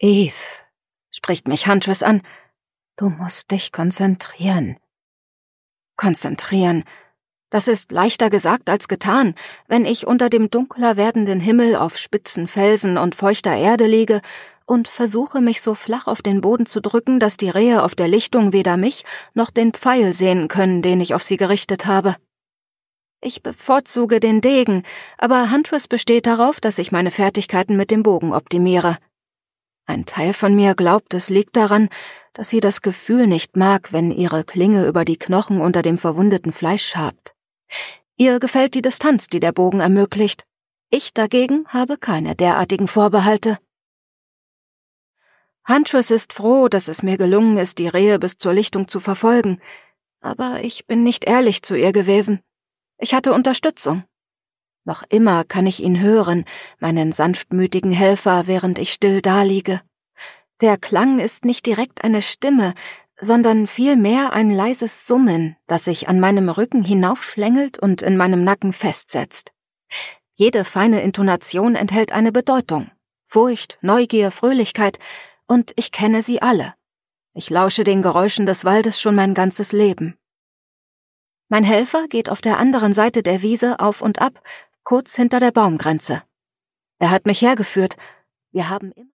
Eve, spricht mich Huntress an, du musst dich konzentrieren. Konzentrieren. Das ist leichter gesagt als getan, wenn ich unter dem dunkler werdenden Himmel auf spitzen Felsen und feuchter Erde liege und versuche, mich so flach auf den Boden zu drücken, dass die Rehe auf der Lichtung weder mich noch den Pfeil sehen können, den ich auf sie gerichtet habe. Ich bevorzuge den Degen, aber Huntress besteht darauf, dass ich meine Fertigkeiten mit dem Bogen optimiere. Ein Teil von mir glaubt, es liegt daran, dass sie das Gefühl nicht mag, wenn ihre Klinge über die Knochen unter dem verwundeten Fleisch schabt. Ihr gefällt die Distanz, die der Bogen ermöglicht. Ich dagegen habe keine derartigen Vorbehalte. Huntress ist froh, dass es mir gelungen ist, die Rehe bis zur Lichtung zu verfolgen, aber ich bin nicht ehrlich zu ihr gewesen. Ich hatte Unterstützung. Noch immer kann ich ihn hören, meinen sanftmütigen Helfer, während ich still daliege. Der Klang ist nicht direkt eine Stimme, sondern vielmehr ein leises Summen, das sich an meinem Rücken hinaufschlängelt und in meinem Nacken festsetzt. Jede feine Intonation enthält eine Bedeutung. Furcht, Neugier, Fröhlichkeit, und ich kenne sie alle. Ich lausche den Geräuschen des Waldes schon mein ganzes Leben. Mein Helfer geht auf der anderen Seite der Wiese auf und ab, kurz hinter der Baumgrenze. Er hat mich hergeführt. Wir haben immer